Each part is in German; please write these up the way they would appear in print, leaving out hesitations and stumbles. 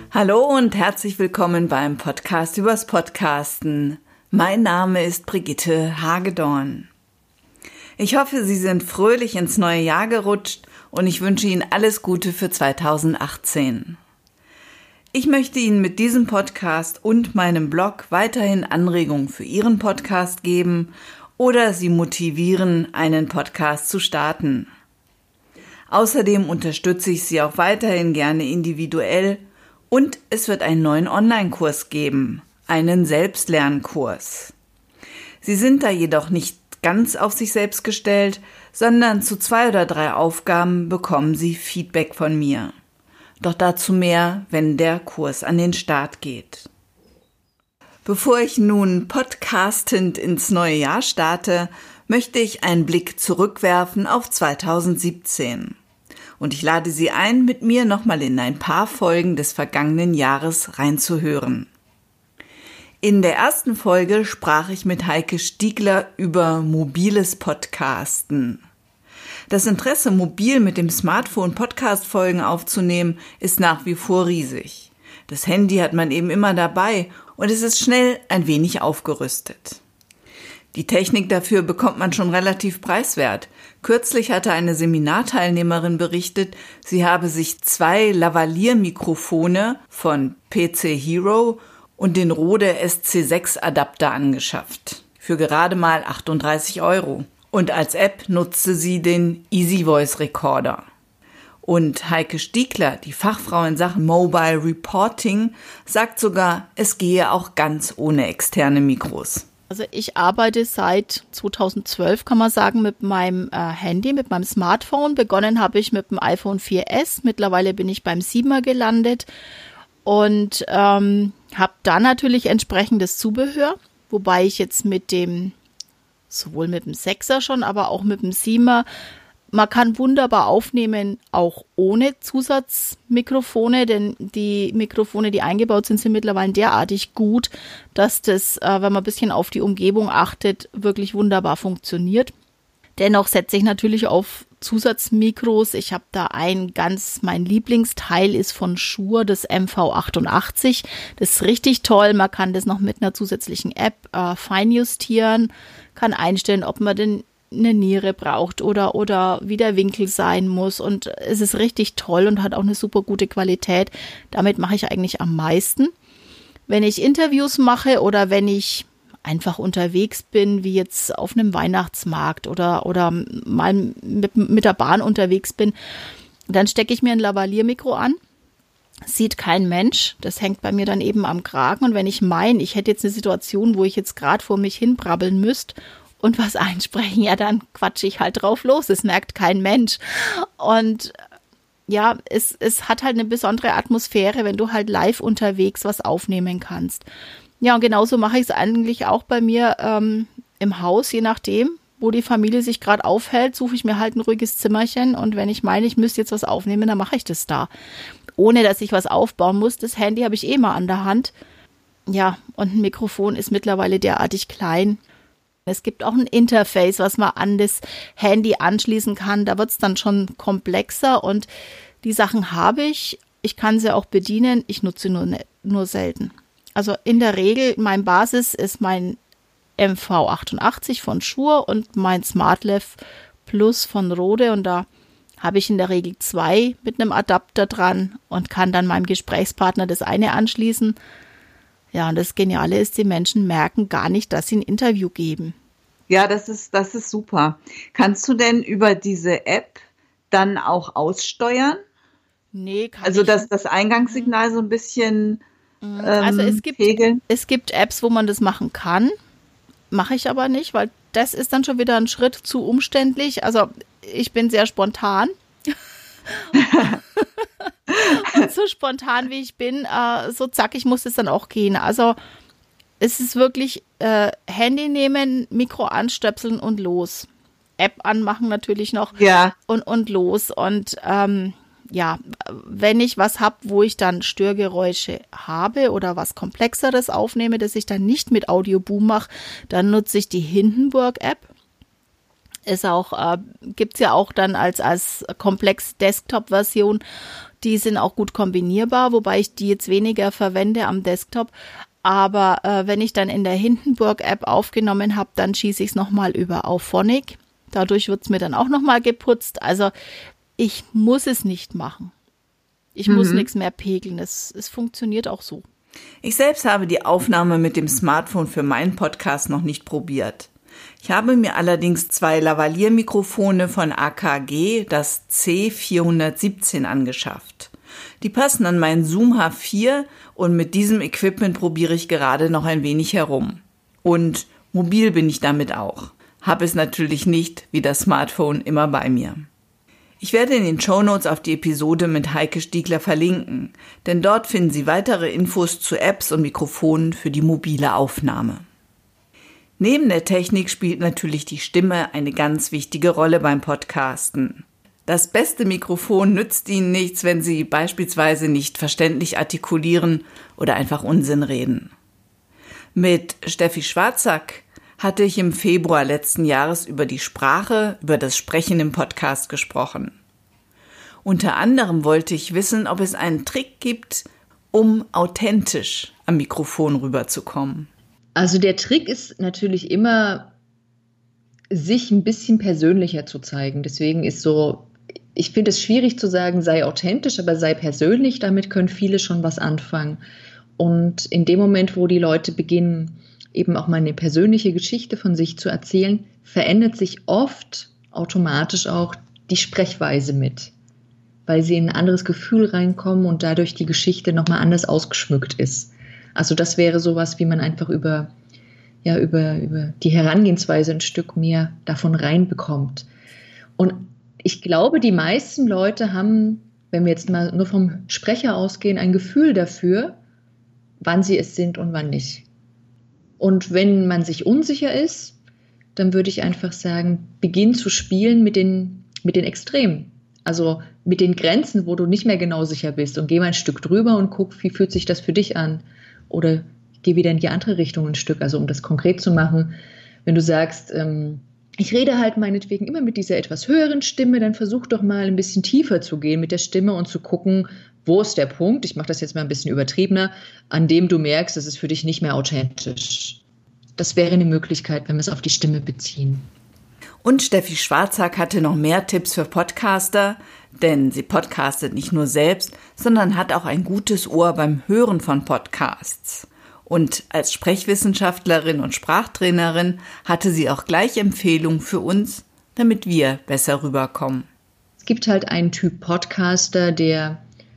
Hallo und herzlich willkommen beim Podcast übers Podcasten. Mein Name ist Brigitte Hagedorn. Ich hoffe, Sie sind fröhlich ins neue Jahr gerutscht und ich wünsche Ihnen alles Gute für 2018. Ich möchte Ihnen mit diesem Podcast und meinem Blog weiterhin Anregungen für Ihren Podcast geben oder Sie motivieren, einen Podcast zu starten. Außerdem unterstütze ich Sie auch weiterhin gerne individuell und es wird einen neuen Online-Kurs geben, einen Selbstlernkurs. Sie sind da jedoch nicht ganz auf sich selbst gestellt, sondern zu 2 oder 3 Aufgaben bekommen Sie Feedback von mir. Doch dazu mehr, wenn der Kurs an den Start geht. Bevor ich nun podcastend ins neue Jahr starte, möchte ich einen Blick zurückwerfen auf 2017. Und ich lade Sie ein, mit mir nochmal in ein paar Folgen des vergangenen Jahres reinzuhören. In der ersten Folge sprach ich mit Heike Stiegler über mobiles Podcasten. Das Interesse, mobil mit dem Smartphone Podcast-Folgen aufzunehmen, ist nach wie vor riesig. Das Handy hat man eben immer dabei und es ist schnell ein wenig aufgerüstet. Die Technik dafür bekommt man schon relativ preiswert. Kürzlich hatte eine Seminarteilnehmerin berichtet, sie habe sich 2 Lavalier-Mikrofone von PC Hero und den Rode SC6-Adapter angeschafft. Für gerade mal 38 €. Und als App nutzte sie den Easy Voice Recorder. Und Heike Stiegler, die Fachfrau in Sachen Mobile Reporting, sagt sogar, es gehe auch ganz ohne externe Mikros. Also ich arbeite seit 2012, kann man sagen, mit meinem Handy, mit meinem Smartphone. Begonnen habe ich mit dem iPhone 4S. Mittlerweile bin ich beim 7er gelandet und habe da natürlich entsprechendes Zubehör, wobei ich jetzt sowohl mit dem 6er schon, aber auch mit dem 7er, man kann wunderbar aufnehmen, auch ohne Zusatzmikrofone, denn die Mikrofone, die eingebaut sind, sind mittlerweile derartig gut, dass das, wenn man ein bisschen auf die Umgebung achtet, wirklich wunderbar funktioniert. Dennoch setze ich natürlich auf Zusatzmikros. Ich habe da mein Lieblingsteil ist von Shure, das MV88. Das ist richtig toll. Man kann das noch mit einer zusätzlichen App feinjustieren, kann einstellen, ob man denn eine Niere braucht oder wie der Winkel sein muss. Und es ist richtig toll und hat auch eine super gute Qualität. Damit mache ich eigentlich am meisten. Wenn ich Interviews mache oder wenn ich einfach unterwegs bin, wie jetzt auf einem Weihnachtsmarkt oder mal mit der Bahn unterwegs bin, dann stecke ich mir ein Lavalier-Mikro an. Sieht kein Mensch. Das hängt bei mir dann eben am Kragen. Und wenn ich hätte jetzt eine Situation, wo ich jetzt gerade vor mich hin brabbeln müsste und was einsprechen, ja, dann quatsche ich halt drauf los. Es merkt kein Mensch. Und ja, es hat halt eine besondere Atmosphäre, wenn du halt live unterwegs was aufnehmen kannst. Ja, und genauso mache ich es eigentlich auch bei mir im Haus, je nachdem, wo die Familie sich gerade aufhält, suche ich mir halt ein ruhiges Zimmerchen und wenn ich meine, ich müsste jetzt was aufnehmen, dann mache ich das da. Ohne, dass ich was aufbauen muss. Das Handy habe ich mal an der Hand. Ja, und ein Mikrofon ist mittlerweile derartig klein. Es gibt auch ein Interface, was man an das Handy anschließen kann. Da wird es dann schon komplexer und die Sachen habe ich. Ich kann sie auch bedienen. Ich nutze nur selten. Also in der Regel, mein Basis ist mein MV88 von Shure und mein SmartLav Plus von Rode. Und da habe ich in der Regel 2 mit einem Adapter dran und kann dann meinem Gesprächspartner das eine anschließen. Ja, und das Geniale ist, die Menschen merken gar nicht, dass sie ein Interview geben. Ja, das ist super. Kannst du denn über diese App dann auch aussteuern? Nee, kann also ich nicht. Also das Eingangssignal so ein bisschen also es gibt Apps, wo man das machen kann. Mache ich aber nicht, weil das ist dann schon wieder ein Schritt zu umständlich. Also ich bin sehr spontan. Und so spontan wie ich bin, so zackig muss es dann auch gehen. Also es ist wirklich Handy nehmen, Mikro anstöpseln und los. App anmachen natürlich noch und los. Und ja, wenn ich was habe, wo ich dann Störgeräusche habe oder was Komplexeres aufnehme, das ich dann nicht mit Audioboom mache, dann nutze ich die Hindenburg-App. Ist auch, gibt's ja auch dann als komplex Desktop-Version. Die sind auch gut kombinierbar, wobei ich die jetzt weniger verwende am Desktop. Aber wenn ich dann in der Hindenburg-App aufgenommen habe, dann schieße ich es nochmal über Auphonic. Dadurch wird es mir dann auch nochmal geputzt. Also ich muss es nicht machen. Ich muss nichts mehr pegeln. Es funktioniert auch so. Ich selbst habe die Aufnahme mit dem Smartphone für meinen Podcast noch nicht probiert. Ich habe mir allerdings 2 Lavalier-Mikrofone von AKG, das C417, angeschafft. Die passen an meinen Zoom H4 und mit diesem Equipment probiere ich gerade noch ein wenig herum. Und mobil bin ich damit auch. Habe es natürlich nicht, wie das Smartphone, immer bei mir. Ich werde in den Shownotes auf die Episode mit Heike Stiegler verlinken, denn dort finden Sie weitere Infos zu Apps und Mikrofonen für die mobile Aufnahme. Neben der Technik spielt natürlich die Stimme eine ganz wichtige Rolle beim Podcasten. Das beste Mikrofon nützt Ihnen nichts, wenn Sie beispielsweise nicht verständlich artikulieren oder einfach Unsinn reden. Mit Steffi Schwarzack hatte ich im Februar letzten Jahres über die Sprache, über das Sprechen im Podcast gesprochen. Unter anderem wollte ich wissen, ob es einen Trick gibt, um authentisch am Mikrofon rüberzukommen. Also der Trick ist natürlich immer, sich ein bisschen persönlicher zu zeigen. Deswegen ist so, ich finde es schwierig zu sagen, sei authentisch, aber sei persönlich. Damit können viele schon was anfangen. Und in dem Moment, wo die Leute beginnen, eben auch mal eine persönliche Geschichte von sich zu erzählen, verändert sich oft automatisch auch die Sprechweise mit, weil sie in ein anderes Gefühl reinkommen und dadurch die Geschichte nochmal anders ausgeschmückt ist. Also das wäre sowas, wie man einfach über die Herangehensweise ein Stück mehr davon reinbekommt. Und ich glaube, die meisten Leute haben, wenn wir jetzt mal nur vom Sprecher ausgehen, ein Gefühl dafür, wann sie es sind und wann nicht. Und wenn man sich unsicher ist, dann würde ich einfach sagen, beginn zu spielen mit den Extremen. Also mit den Grenzen, wo du nicht mehr genau sicher bist, und geh mal ein Stück drüber und guck, wie fühlt sich das für dich an. Oder geh wieder in die andere Richtung ein Stück. Also um das konkret zu machen, wenn du sagst, ich rede halt meinetwegen immer mit dieser etwas höheren Stimme, dann versuch doch mal ein bisschen tiefer zu gehen mit der Stimme und zu gucken, wo ist der Punkt, ich mache das jetzt mal ein bisschen übertriebener, an dem du merkst, es ist für dich nicht mehr authentisch. Das wäre eine Möglichkeit, wenn wir es auf die Stimme beziehen. Und Steffi Schwarzack hatte noch mehr Tipps für Podcaster, denn sie podcastet nicht nur selbst, sondern hat auch ein gutes Ohr beim Hören von Podcasts. Und als Sprechwissenschaftlerin und Sprachtrainerin hatte sie auch gleich Empfehlungen für uns, damit wir besser rüberkommen. Es gibt halt einen Typ Podcaster, der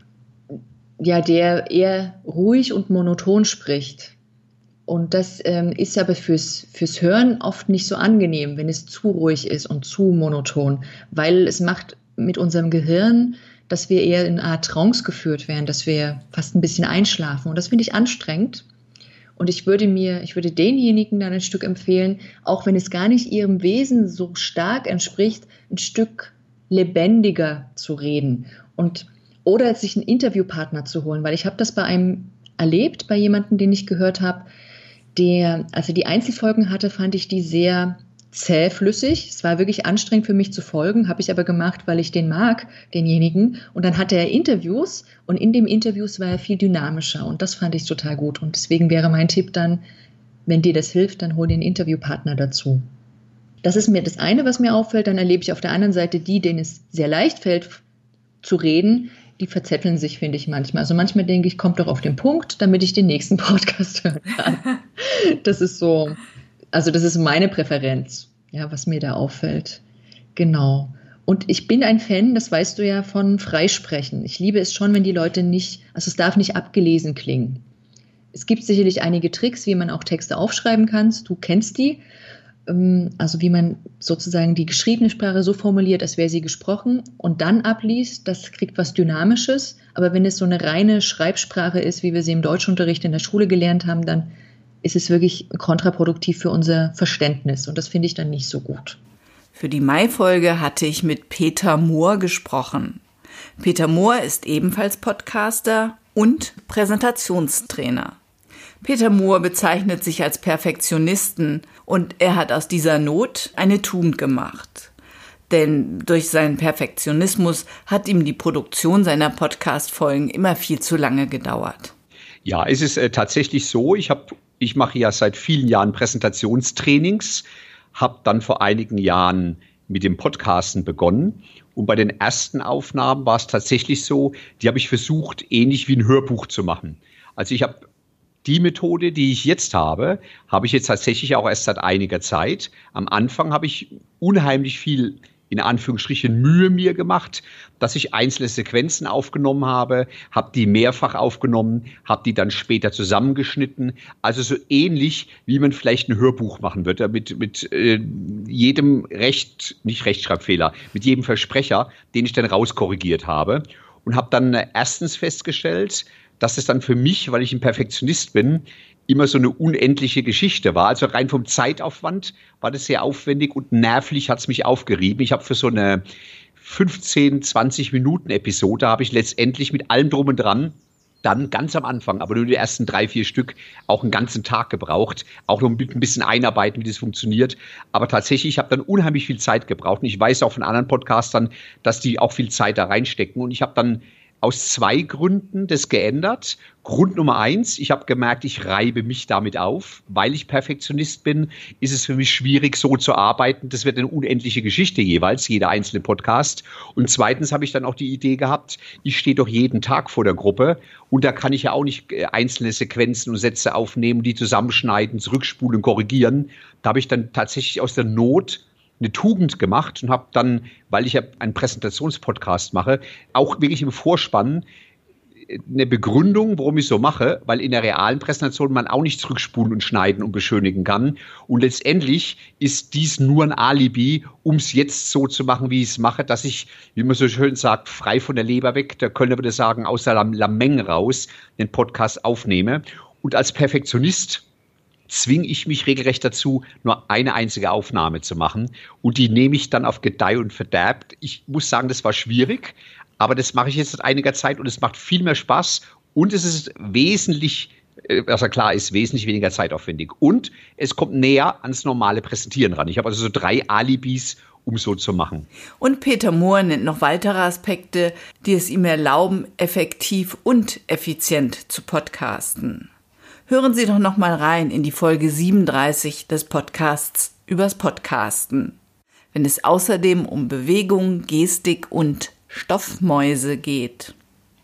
eher ruhig und monoton spricht. Und das ist aber fürs Hören oft nicht so angenehm, wenn es zu ruhig ist und zu monoton, weil es macht mit unserem Gehirn, dass wir eher in eine Art Trance geführt werden, dass wir fast ein bisschen einschlafen. Und das finde ich anstrengend. Und ich würde denjenigen dann ein Stück empfehlen, auch wenn es gar nicht ihrem Wesen so stark entspricht, ein Stück lebendiger zu reden oder sich einen Interviewpartner zu holen, weil ich habe das bei einem erlebt, bei jemandem, den ich gehört habe, als er die Einzelfolgen hatte, fand ich die sehr zähflüssig. Es war wirklich anstrengend für mich zu folgen, habe ich aber gemacht, weil ich den mag, denjenigen. Und dann hatte er Interviews und in den Interviews war er viel dynamischer und das fand ich total gut. Und deswegen wäre mein Tipp dann, wenn dir das hilft, dann hol dir einen Interviewpartner dazu. Das ist mir das eine, was mir auffällt. Dann erlebe ich auf der anderen Seite denen es sehr leicht fällt zu reden, die verzetteln sich, finde ich manchmal. Also manchmal denke ich, kommt doch auf den Punkt, damit ich den nächsten Podcast hören kann. Das ist so, also das ist meine Präferenz, ja, was mir da auffällt. Genau. Und ich bin ein Fan, das weißt du ja, von Freisprechen. Ich liebe es schon, wenn die Leute es darf nicht abgelesen klingen. Es gibt sicherlich einige Tricks, wie man auch Texte aufschreiben kann. Du kennst die. Also wie man sozusagen die geschriebene Sprache so formuliert, als wäre sie gesprochen und dann abliest, das kriegt was Dynamisches. Aber wenn es so eine reine Schreibsprache ist, wie wir sie im Deutschunterricht in der Schule gelernt haben, dann ist es wirklich kontraproduktiv für unser Verständnis und das finde ich dann nicht so gut. Für die Mai-Folge hatte ich mit Peter Mohr gesprochen. Peter Mohr ist ebenfalls Podcaster und Präsentationstrainer. Peter Mohr bezeichnet sich als Perfektionisten und er hat aus dieser Not eine Tugend gemacht. Denn durch seinen Perfektionismus hat ihm die Produktion seiner Podcast-Folgen immer viel zu lange gedauert. Ja, es ist tatsächlich so. Ich mache ja seit vielen Jahren Präsentationstrainings, habe dann vor einigen Jahren mit dem Podcasten begonnen. Und bei den ersten Aufnahmen war es tatsächlich so, die habe ich versucht, ähnlich wie ein Hörbuch zu machen. Also ich habe die Methode, die ich jetzt habe ich jetzt tatsächlich auch erst seit einiger Zeit. Am Anfang habe ich unheimlich viel, in Anführungsstrichen, Mühe mir gemacht, dass ich einzelne Sequenzen aufgenommen habe die mehrfach aufgenommen, habe die dann später zusammengeschnitten. Also so ähnlich, wie man vielleicht ein Hörbuch machen würde, mit jedem nicht Rechtschreibfehler, mit jedem Versprecher, den ich dann rauskorrigiert habe. Und habe dann erstens festgestellt, dass es dann für mich, weil ich ein Perfektionist bin, immer so eine unendliche Geschichte war. Also rein vom Zeitaufwand war das sehr aufwendig und nervlich hat es mich aufgerieben. Ich habe für so eine 15-20 Minuten Episode habe ich letztendlich mit allem drum und dran dann ganz am Anfang, aber nur die ersten 3-4 Stück, auch einen ganzen Tag gebraucht, auch noch ein bisschen einarbeiten, wie das funktioniert. Aber tatsächlich, ich habe dann unheimlich viel Zeit gebraucht und ich weiß auch von anderen Podcastern, dass die auch viel Zeit da reinstecken und ich habe dann aus 2 Gründen das geändert. Grund Nummer 1, ich habe gemerkt, ich reibe mich damit auf. Weil ich Perfektionist bin, ist es für mich schwierig, so zu arbeiten. Das wird eine unendliche Geschichte jeweils, jeder einzelne Podcast. Und zweitens habe ich dann auch die Idee gehabt, ich stehe doch jeden Tag vor der Gruppe und da kann ich ja auch nicht einzelne Sequenzen und Sätze aufnehmen, die zusammenschneiden, zurückspulen, korrigieren. Da habe ich dann tatsächlich aus der Not eine Tugend gemacht und habe dann, weil ich ja einen Präsentationspodcast mache, auch wirklich im Vorspann eine Begründung, warum ich so mache, weil in der realen Präsentation man auch nicht zurückspulen und schneiden und beschönigen kann. Und letztendlich ist dies nur ein Alibi, um es jetzt so zu machen, wie ich es mache, dass ich, wie man so schön sagt, frei von der Leber weg, der Kölner würde sagen, aus der Lameng raus, den Podcast aufnehme. Und als Perfektionist zwinge ich mich regelrecht dazu, nur eine einzige Aufnahme zu machen. Und die nehme ich dann auf Gedeih und Verderb. Ich muss sagen, das war schwierig, aber das mache ich jetzt seit einiger Zeit und es macht viel mehr Spaß. Und es ist wesentlich, also klar, ist wesentlich weniger zeitaufwendig. Und es kommt näher ans normale Präsentieren ran. Ich habe also so 3 Alibis, um so zu machen. Und Peter Mohr nennt noch weitere Aspekte, die es ihm erlauben, effektiv und effizient zu podcasten. Hören Sie doch noch mal rein in die Folge 37 des Podcasts übers Podcasten, wenn es außerdem um Bewegung, Gestik und Stoffmäuse geht.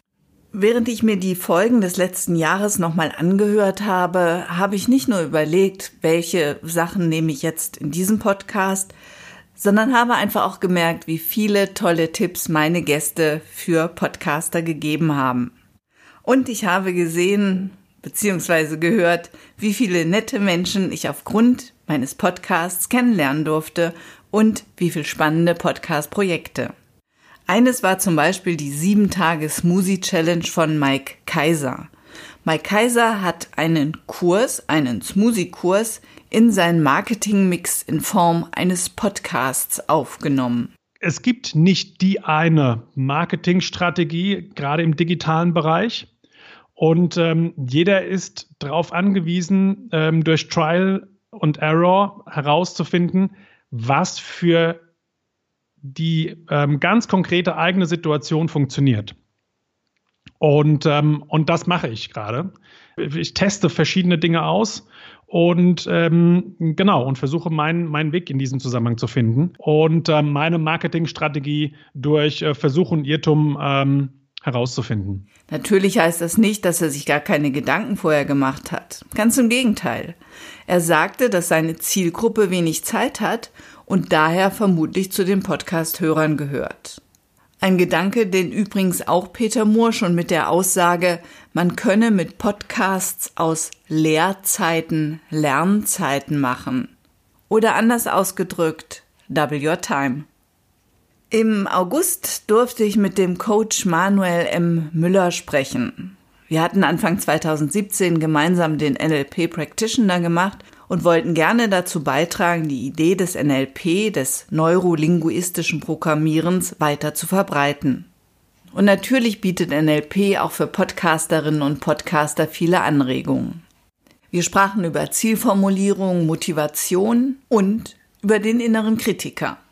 Während ich mir die Folgen des letzten Jahres noch mal angehört habe, habe ich nicht nur überlegt, welche Sachen nehme ich jetzt in diesem Podcast, sondern habe einfach auch gemerkt, wie viele tolle Tipps meine Gäste für Podcaster gegeben haben. Und ich habe gesehen bzw. gehört, wie viele nette Menschen ich aufgrund meines Podcasts kennenlernen durfte und wie viele spannende Podcast-Projekte. Eines war zum Beispiel die 7-Tage-Smoothie-Challenge von Mike Kaiser. Mike Kaiser hat einen Smoothie-Kurs in seinen Marketingmix in Form eines Podcasts aufgenommen. Es gibt nicht die eine Marketingstrategie, gerade im digitalen Bereich. Und jeder ist darauf angewiesen, durch Trial und Error herauszufinden, was für die ganz konkrete eigene Situation funktioniert. Und das mache ich gerade. Ich teste verschiedene Dinge aus und und versuche meinen Weg in diesem Zusammenhang zu finden und meine Marketingstrategie durch Versuch und Irrtum herauszufinden. Natürlich heißt das nicht, dass er sich gar keine Gedanken vorher gemacht hat. Ganz im Gegenteil. Er sagte, dass seine Zielgruppe wenig Zeit hat und daher vermutlich zu den Podcast-Hörern gehört. Ein Gedanke, den übrigens auch Peter Mohr schon mit der Aussage, man könne mit Podcasts aus Lehrzeiten Lernzeiten machen. Oder anders ausgedrückt, double your time. Im August durfte ich mit dem Coach Manuel M. Müller sprechen. Wir hatten Anfang 2017 gemeinsam den NLP Practitioner gemacht und wollten gerne dazu beitragen, die Idee des NLP, des neurolinguistischen Programmierens, weiter zu verbreiten. Und natürlich bietet NLP auch für Podcasterinnen und Podcaster viele Anregungen. Wir sprachen über Zielformulierung, Motivation und über den inneren Kritiker.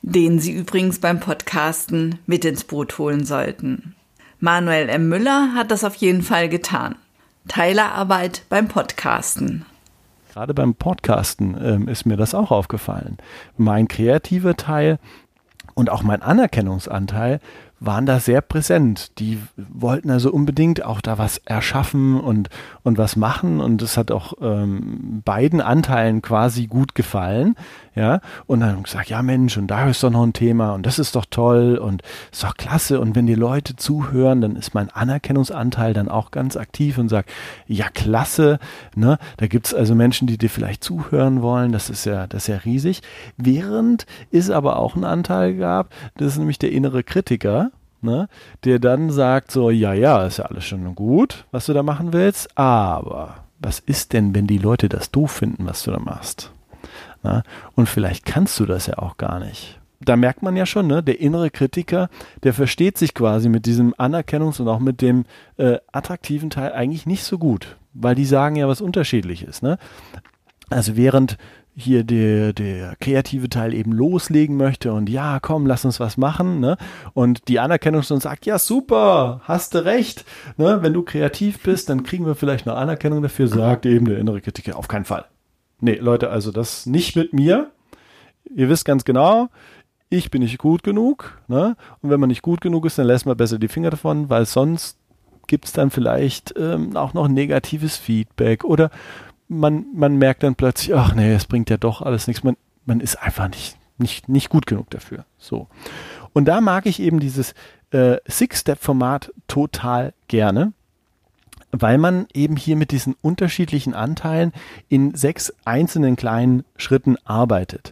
den Sie übrigens beim Podcasten mit ins Boot holen sollten. Manuel M. Müller hat das auf jeden Fall getan. Teilerarbeit beim Podcasten. Gerade beim Podcasten ist mir das auch aufgefallen. Mein kreativer Teil und auch mein Anerkennungsanteil waren da sehr präsent. Die wollten also unbedingt auch da was erschaffen und was machen, und das hat auch beiden Anteilen quasi gut gefallen. Ja, und dann haben gesagt, ja Mensch, und da ist doch noch ein Thema und das ist doch toll und ist doch klasse, und wenn die Leute zuhören, dann ist mein Anerkennungsanteil dann auch ganz aktiv und sagt, ja klasse, ne? Da gibt es also Menschen, die dir vielleicht zuhören wollen, das ist ja riesig. Während es aber auch einen Anteil gab, das ist nämlich der innere Kritiker, ne? Der dann sagt so, ja, ist ja alles schon gut, was du da machen willst, aber was ist denn, wenn die Leute das doof finden, was du da machst? Na, und vielleicht kannst du das ja auch gar nicht. Da merkt man ja schon, ne, der innere Kritiker, der versteht sich quasi mit diesem Anerkennungs- und auch mit dem attraktiven Teil eigentlich nicht so gut, weil die sagen ja was Unterschiedliches. Ne? Also während hier der kreative Teil eben loslegen möchte und ja, komm, lass uns was machen, ne? Und die Anerkennung schon sagt, ja, super, hast du recht, ne? Wenn du kreativ bist, dann kriegen wir vielleicht eine Anerkennung dafür, sagt eben der innere Kritiker, auf keinen Fall. Nee, Leute, also das nicht mit mir. Ihr wisst ganz genau, ich bin nicht gut genug, ne? Und wenn man nicht gut genug ist, dann lässt man besser die Finger davon, weil sonst gibt es dann vielleicht auch noch negatives Feedback oder man merkt dann plötzlich, ach nee, es bringt ja doch alles nichts. Man ist einfach nicht gut genug dafür. So. Und da mag ich eben dieses Six-Step-Format total gerne, weil man eben hier mit diesen unterschiedlichen Anteilen in 6 einzelnen kleinen Schritten arbeitet.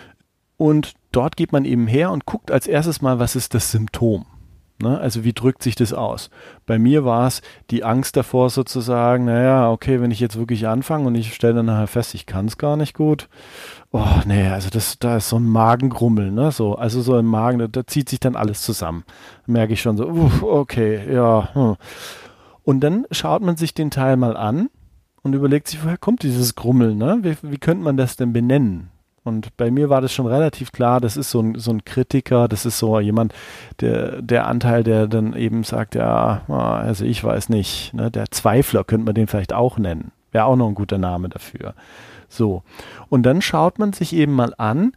Und dort geht man eben her und guckt als erstes mal, was ist das Symptom? Ne? Also wie drückt sich das aus? Bei mir war es die Angst davor sozusagen, naja, okay, wenn ich jetzt wirklich anfange und ich stelle dann nachher fest, ich kann es gar nicht gut. Oh, nee, also da ist so ein Magengrummeln, ne? So, also so im Magen, da zieht sich dann alles zusammen. Da merke ich schon so, okay, ja. Und dann schaut man sich den Teil mal an und überlegt sich, woher kommt dieses Grummeln, ne? Wie könnte man das denn benennen? Und bei mir war das schon relativ klar, das ist so ein Kritiker, das ist so jemand, der Anteil, der dann eben sagt, ja, also ich weiß nicht, ne? Der Zweifler könnte man den vielleicht auch nennen. Wäre auch noch ein guter Name dafür. So. Und dann schaut man sich eben mal an,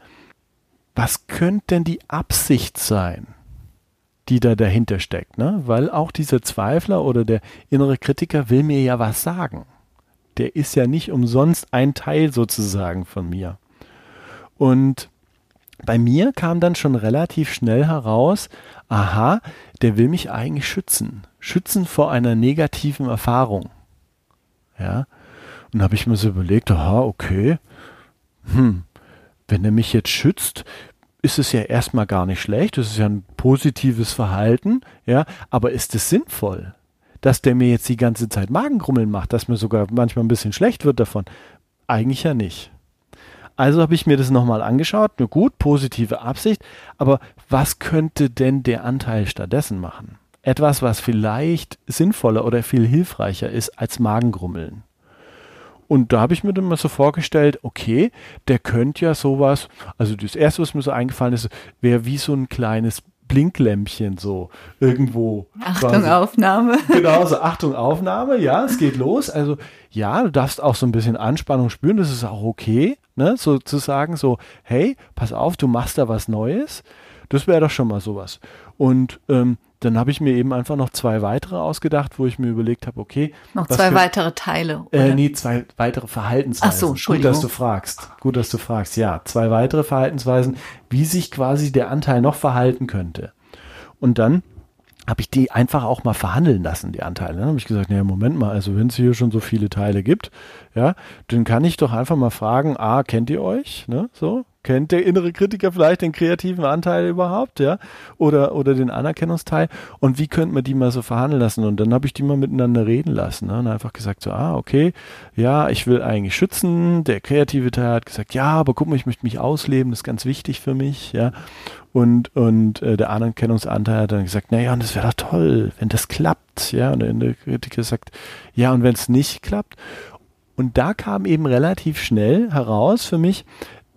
was könnte denn die Absicht sein, die da dahinter steckt, ne? Weil auch dieser Zweifler oder der innere Kritiker will mir ja was sagen. Der ist ja nicht umsonst ein Teil sozusagen von mir. Und bei mir kam dann schon relativ schnell heraus, aha, der will mich eigentlich schützen vor einer negativen Erfahrung. Ja, und habe ich mir so überlegt, aha, okay, wenn er mich jetzt schützt, ist es ja erstmal gar nicht schlecht, das ist ja ein positives Verhalten, ja, aber ist es sinnvoll, dass der mir jetzt die ganze Zeit Magengrummeln macht, dass mir sogar manchmal ein bisschen schlecht wird davon? Eigentlich ja nicht. Also habe ich mir das nochmal angeschaut, nur gut, positive Absicht, aber was könnte denn der Anteil stattdessen machen? Etwas, was vielleicht sinnvoller oder viel hilfreicher ist als Magengrummeln. Und da habe ich mir dann mal so vorgestellt, okay, der könnte ja sowas, also das erste, was mir so eingefallen ist, wäre wie so ein kleines Blinklämpchen so irgendwo. Achtung, quasi. Aufnahme. Genau, so Achtung, Aufnahme, ja, es geht los. Also ja, du darfst auch so ein bisschen Anspannung spüren, das ist auch okay, ne, so zu sagen so, hey, pass auf, du machst da was Neues. Das wäre doch schon mal sowas. Und dann habe ich mir eben einfach noch 2 weitere ausgedacht, wo ich mir überlegt habe, okay. Noch 2 weitere Teile, oder? Nee, 2 weitere Verhaltensweisen. Ach so, Entschuldigung. Gut, dass du fragst. Ja, 2 weitere Verhaltensweisen, wie sich quasi der Anteil noch verhalten könnte. Und dann habe ich die einfach auch mal verhandeln lassen, die Anteile. Dann habe ich gesagt, naja, Moment mal, also wenn es hier schon so viele Teile gibt, ja, dann kann ich doch einfach mal fragen, kennt ihr euch? Ne, so? Kennt der innere Kritiker vielleicht den kreativen Anteil überhaupt, ja? Oder den Anerkennungsteil? Und wie könnte man die mal so verhandeln lassen? Und dann habe ich die mal miteinander reden lassen, ne? Und einfach gesagt so, okay, ja, ich will eigentlich schützen. Der kreative Teil hat gesagt, ja, aber guck mal, ich möchte mich ausleben, das ist ganz wichtig für mich, ja. Und der Anerkennungsanteil hat dann gesagt, naja, und das wäre doch toll, wenn das klappt, ja. Und der innere Kritiker sagt, ja, und wenn es nicht klappt. Und da kam eben relativ schnell heraus für mich,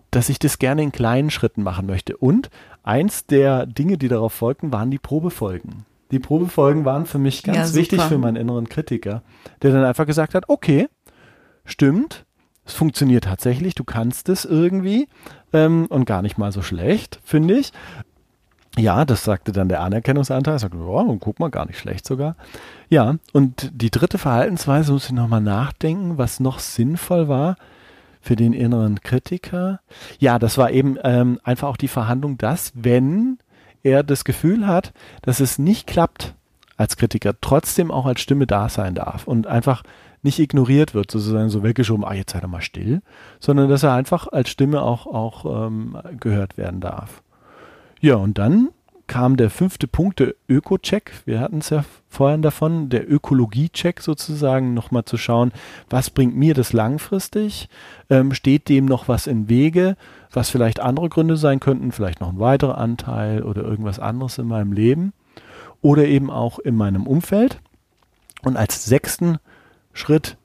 dass ich das gerne in kleinen Schritten machen möchte. Und eins der Dinge, die darauf folgten, waren die Probefolgen. Die Probefolgen waren für mich ganz wichtig für meinen inneren Kritiker, der dann einfach gesagt hat, okay, stimmt, es funktioniert tatsächlich, du kannst es irgendwie und gar nicht mal so schlecht, finde ich. Ja, das sagte dann der Anerkennungsanteil, sagte, oh, guck mal, gar nicht schlecht sogar. Ja, und die dritte Verhaltensweise, muss ich nochmal nachdenken, was noch sinnvoll war für den inneren Kritiker. Ja, das war eben einfach auch die Verhandlung, dass, wenn er das Gefühl hat, dass es nicht klappt als Kritiker, trotzdem auch als Stimme da sein darf und einfach nicht ignoriert wird, sozusagen so weggeschoben, jetzt sei doch mal still, sondern dass er einfach als Stimme auch gehört werden darf. Ja, und dann kam der 5. Punkt, der Öko-Check. Wir hatten es ja vorhin davon, der Ökologie-Check sozusagen, nochmal zu schauen, was bringt mir das langfristig? Steht dem noch was im Wege, was vielleicht andere Gründe sein könnten, vielleicht noch ein weiterer Anteil oder irgendwas anderes in meinem Leben oder eben auch in meinem Umfeld. Und als 6. Schritt,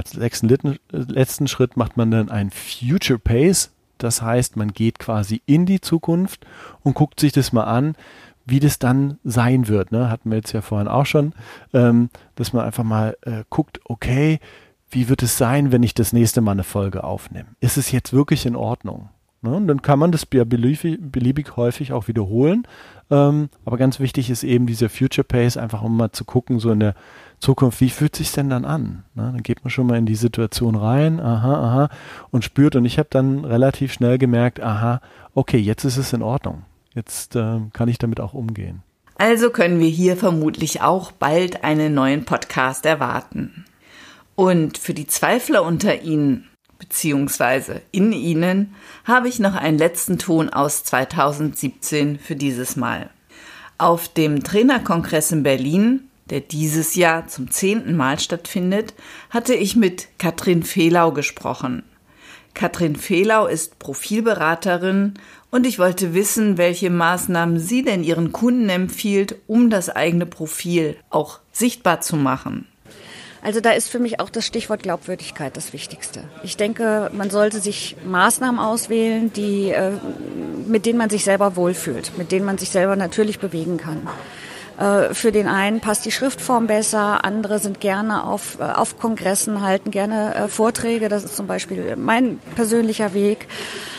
letzten Schritt macht man dann ein Future Pace. Das heißt, man geht quasi in die Zukunft und guckt sich das mal an, wie das dann sein wird. Ne? Hatten wir jetzt ja vorhin auch schon, dass man einfach mal guckt, okay, wie wird es sein, wenn ich das nächste Mal eine Folge aufnehme? Ist es jetzt wirklich in Ordnung? Ne? Und dann kann man das ja beliebig häufig auch wiederholen. Aber ganz wichtig ist eben dieser Future Pace, einfach um mal zu gucken, so in der Zukunft, wie fühlt sich denn dann an? Ne? Dann geht man schon mal in die Situation rein, und spürt. Und ich habe dann relativ schnell gemerkt, okay, jetzt ist es in Ordnung. Jetzt kann ich damit auch umgehen. Also können wir hier vermutlich auch bald einen neuen Podcast erwarten. Und für die Zweifler unter Ihnen, beziehungsweise in Ihnen, habe ich noch einen letzten Ton aus 2017 für dieses Mal. Auf dem Trainerkongress in Berlin, der dieses Jahr zum 10. Mal stattfindet, hatte ich mit Katrin Fehlau gesprochen. Katrin Fehlau ist Profilberaterin und ich wollte wissen, welche Maßnahmen sie denn ihren Kunden empfiehlt, um das eigene Profil auch sichtbar zu machen. Also da ist für mich auch das Stichwort Glaubwürdigkeit das Wichtigste. Ich denke, man sollte sich Maßnahmen auswählen, mit denen man sich selber wohlfühlt, mit denen man sich selber natürlich bewegen kann. Für den einen passt die Schriftform besser, andere sind gerne auf Kongressen, halten gerne Vorträge, das ist zum Beispiel mein persönlicher Weg.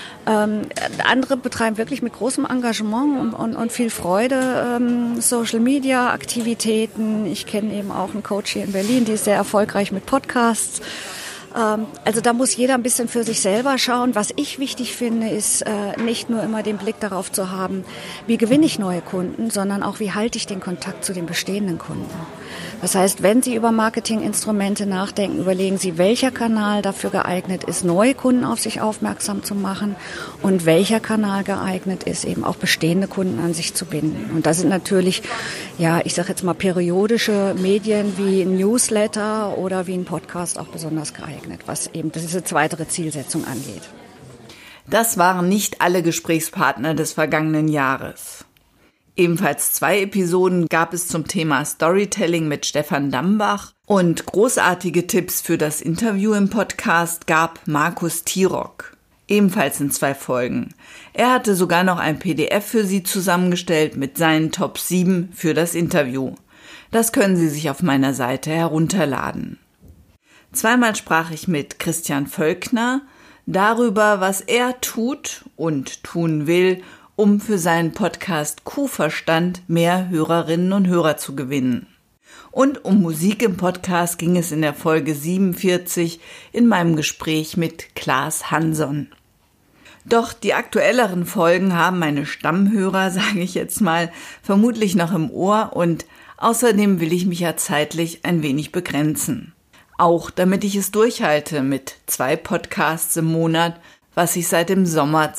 Andere betreiben wirklich mit großem Engagement und viel Freude Social-Media-Aktivitäten. Ich kenne eben auch einen Coach hier in Berlin, die ist sehr erfolgreich mit Podcasts. Also da muss jeder ein bisschen für sich selber schauen. Was ich wichtig finde, ist nicht nur immer den Blick darauf zu haben, wie gewinne ich neue Kunden, sondern auch, wie halte ich den Kontakt zu den bestehenden Kunden. Das heißt, wenn Sie über Marketinginstrumente nachdenken, überlegen Sie, welcher Kanal dafür geeignet ist, neue Kunden auf sich aufmerksam zu machen und welcher Kanal geeignet ist, eben auch bestehende Kunden an sich zu binden. Und da sind natürlich, ich sage jetzt mal, periodische Medien wie ein Newsletter oder wie ein Podcast auch besonders geeignet, was eben diese zweite Zielsetzung angeht. Das waren nicht alle Gesprächspartner des vergangenen Jahres. Ebenfalls 2 Episoden gab es zum Thema Storytelling mit Stefan Dambach und großartige Tipps für das Interview im Podcast gab Markus Tirock. Ebenfalls in 2 Folgen. Er hatte sogar noch ein PDF für Sie zusammengestellt mit seinen Top 7 für das Interview. Das können Sie sich auf meiner Seite herunterladen. 2-mal sprach ich mit Christian Völkner darüber, was er tut und tun will, um für seinen Podcast Kuhverstand mehr Hörerinnen und Hörer zu gewinnen. Und um Musik im Podcast ging es in der Folge 47 in meinem Gespräch mit Klaas Hanson. Doch die aktuelleren Folgen haben meine Stammhörer, sage ich jetzt mal, vermutlich noch im Ohr und außerdem will ich mich ja zeitlich ein wenig begrenzen. Auch damit ich es durchhalte mit 2 Podcasts im Monat, was ich seit dem Sommer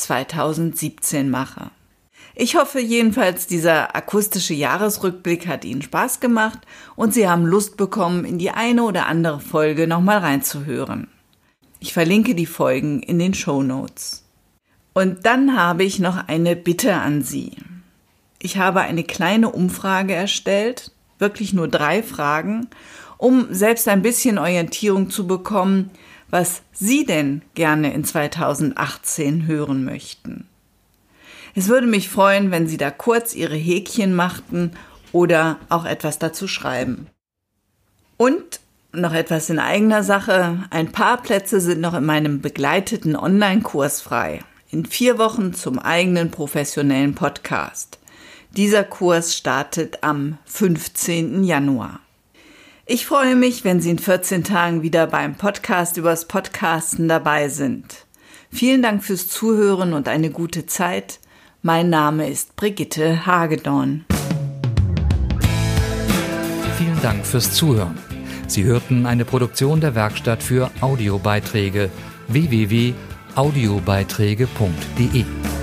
2017 mache. Ich hoffe jedenfalls, dieser akustische Jahresrückblick hat Ihnen Spaß gemacht und Sie haben Lust bekommen, in die eine oder andere Folge nochmal reinzuhören. Ich verlinke die Folgen in den Shownotes. Und dann habe ich noch eine Bitte an Sie. Ich habe eine kleine Umfrage erstellt, wirklich nur 3 Fragen, um selbst ein bisschen Orientierung zu bekommen, was Sie denn gerne in 2018 hören möchten. Es würde mich freuen, wenn Sie da kurz Ihre Häkchen machten oder auch etwas dazu schreiben. Und noch etwas in eigener Sache. Ein paar Plätze sind noch in meinem begleiteten Online-Kurs frei. In 4 Wochen zum eigenen professionellen Podcast. Dieser Kurs startet am 15. Januar. Ich freue mich, wenn Sie in 14 Tagen wieder beim Podcast übers Podcasten dabei sind. Vielen Dank fürs Zuhören und eine gute Zeit. Mein Name ist Brigitte Hagedorn. Vielen Dank fürs Zuhören. Sie hörten eine Produktion der Werkstatt für Audiobeiträge www.audiobeiträge.de